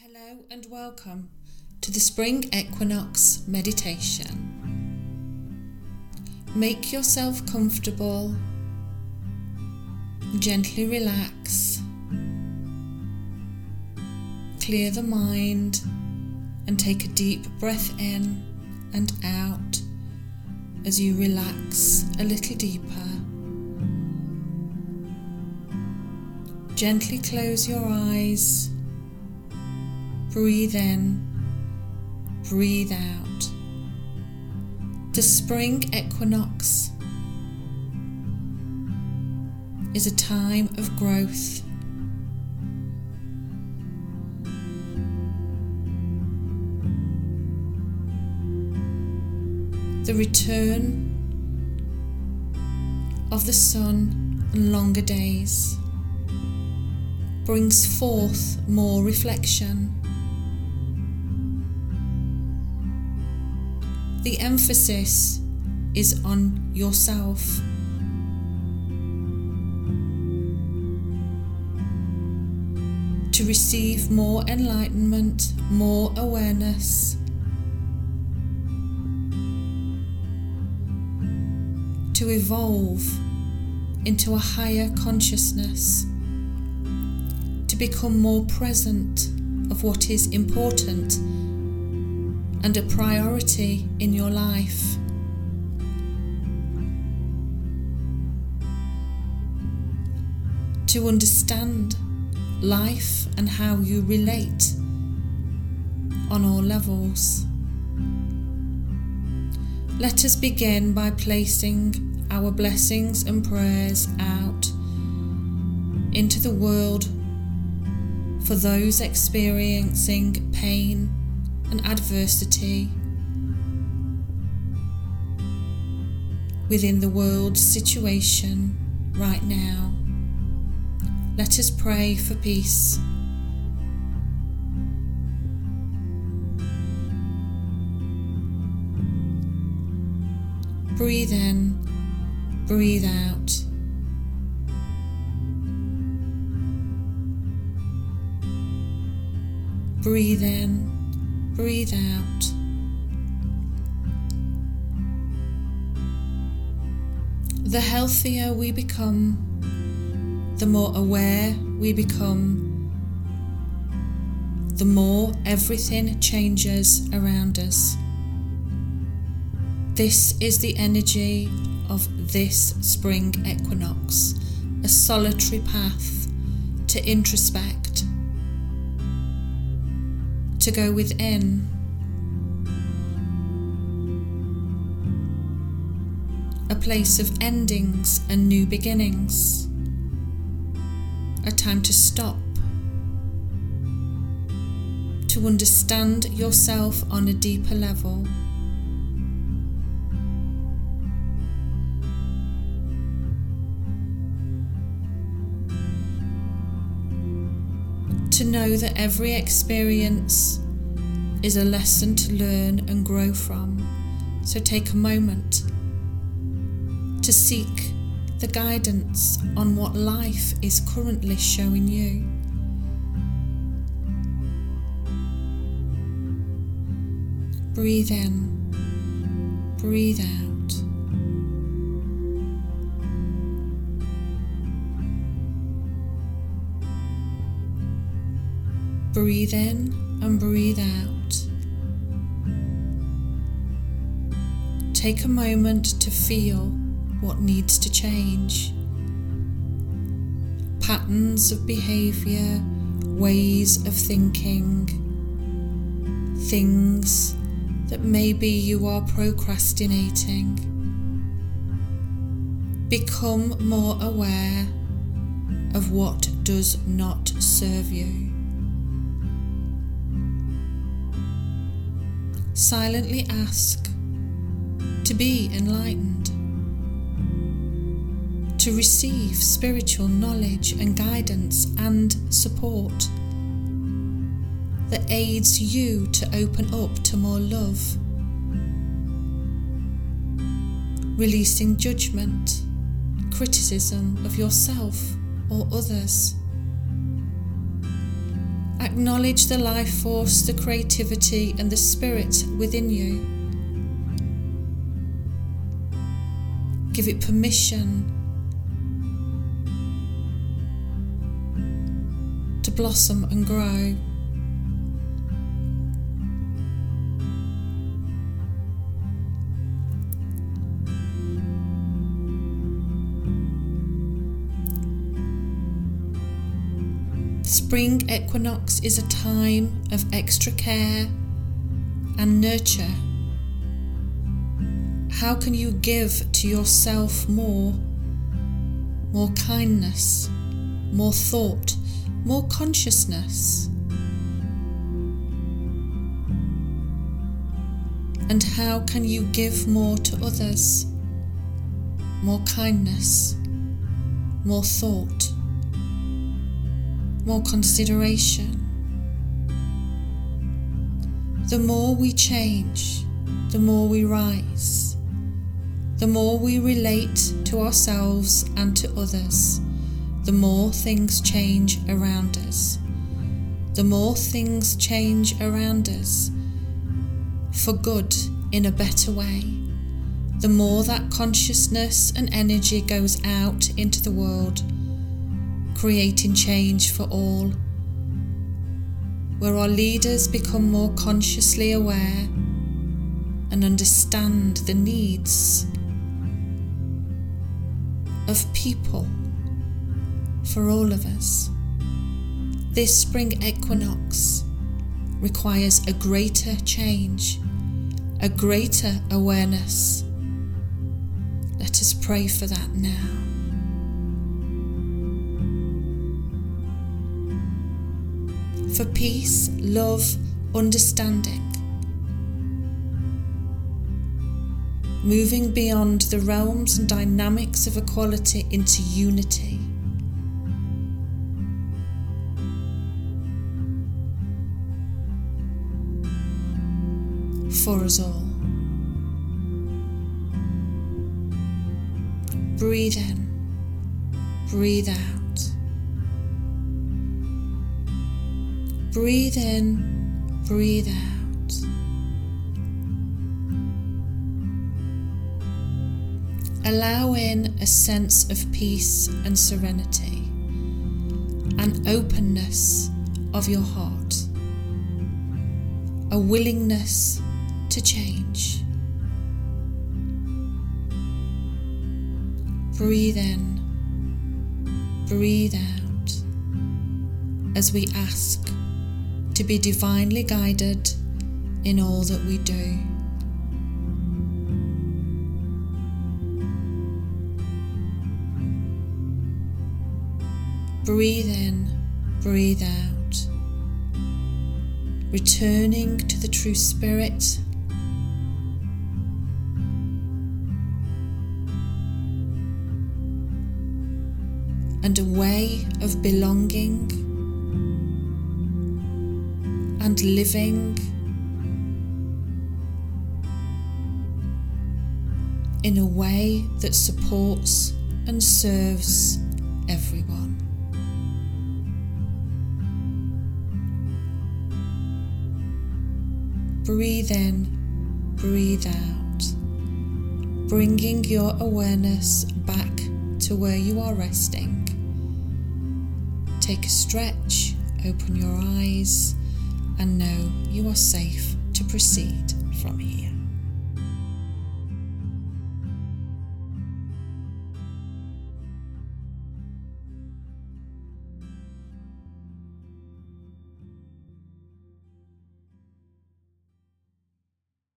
Hello and welcome to the Spring Equinox Meditation. Make yourself comfortable, gently relax, clear the mind and take a deep breath in and out as you relax a little deeper. Gently close your eyes. Breathe in, breathe out. The spring equinox is a time of growth. The return of the sun and longer days brings forth more reflection. The emphasis is on yourself. To receive more enlightenment, more awareness, to evolve into a higher consciousness, to become more present of what is important and a priority in your life. To understand life and how you relate on all levels. Let us begin by placing our blessings and prayers out into the world for those experiencing pain and adversity within the world's situation right now. Let us pray for peace. Breathe in, breathe out. Breathe in, breathe out. The healthier we become, the more aware we become, the more everything changes around us. This is the energy of this spring equinox, a solitary path to introspect, to go within, a place of endings and new beginnings, a time to stop, to understand yourself on a deeper level, to know that every experience is a lesson to learn and grow from. So take a moment to seek the guidance on what life is currently showing you. Breathe in, breathe out. Breathe in and breathe out. Take a moment to feel what needs to change. Patterns of behaviour, ways of thinking, things that maybe you are procrastinating. Become more aware of what does not serve you. Silently ask to be enlightened, to receive spiritual knowledge and guidance and support that aids you to open up to more love, releasing judgment, criticism of yourself or others. Acknowledge the life force, the creativity, and the spirit within you. Give it permission to blossom and grow. Spring equinox is a time of extra care and nurture. How can you give to yourself more kindness, more thought, more consciousness? And how can you give more to others? More kindness, more thought, more consideration. The more we change, the more we rise. The more we relate to ourselves and to others, the more things change around us. The more things change around us for good in a better way, the more that consciousness and energy goes out into the world, creating change for all, where our leaders become more consciously aware and understand the needs of people for all of us. This spring equinox requires a greater change, a greater awareness. Let us pray for that now. For peace, love, understanding, moving beyond the realms and dynamics of equality into unity. For us all. Breathe in, breathe out. Breathe in, breathe out. Allow in a sense of peace and serenity, an openness of your heart, a willingness to change. Breathe in, breathe out, as we ask to be divinely guided in all that we do. Breathe in, breathe out, returning to the true spirit, and a way of belonging and living in a way that supports and serves everyone. Breathe in, breathe out, bringing your awareness back to where you are resting. Take a stretch, open your eyes, and know you are safe to proceed from here.